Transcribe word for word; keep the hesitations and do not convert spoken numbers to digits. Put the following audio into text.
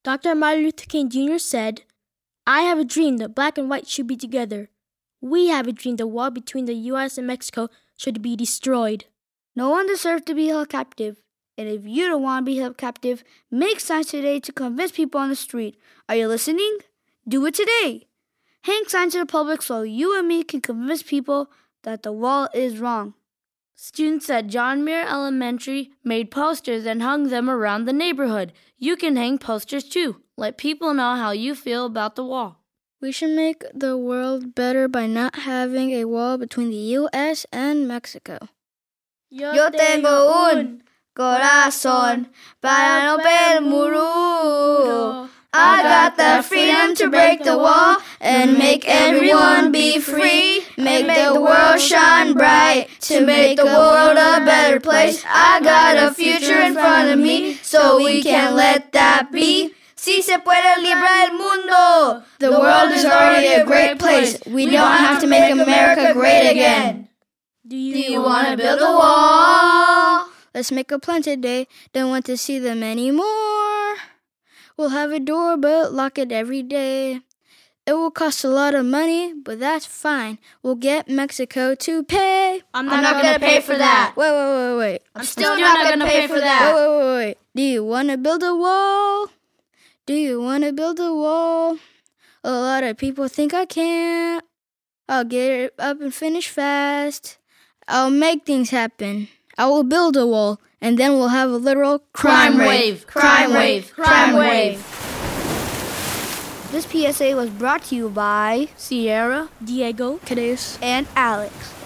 Doctor Martin Luther King Junior said, "I have a dream that black and white should be together. We have a dream the wall between the U S and Mexico should be destroyed." No one deserves to be held captive. And if you don't want to be held captive, make signs today to convince people on the street. Are you listening? Do it today. Hang signs in the public so you and me can convince people that the wall is wrong. Students at John Muir Elementary made posters and hung them around the neighborhood. You can hang posters too. Let people know how you feel about the wall. We should make the world better by not having a wall between the U S and Mexico. Yo tengo un corazón para no ver el muro. I got the freedom to break the wall and make everyone be free. Make the world shine bright to make the world a better place. I got a future in front of me, so we can't let that be. Si se puede librar el mundo. The world is already a great place. We don't have to make America great again. Do you, Do you want to build a wall? Let's make a plan today. Don't want to see them anymore. We'll have a door, but lock it every day. It will cost a lot of money, but that's fine. We'll get Mexico to pay. I'm not, I'm not going to pay for that. Wait, wait, wait, wait. I'm still, I'm still not going to pay for that. Wait, wait, wait, wait. Do you want to build a wall? Do you want to build a wall? A lot of people think I can't. I'll get it up and finish fast. I'll make things happen. I will build a wall, and then we'll have a literal crime, crime wave. wave. Crime wave. Crime wave. This P S A was brought to you by Sierra, Diego, Cadiz, and Alex.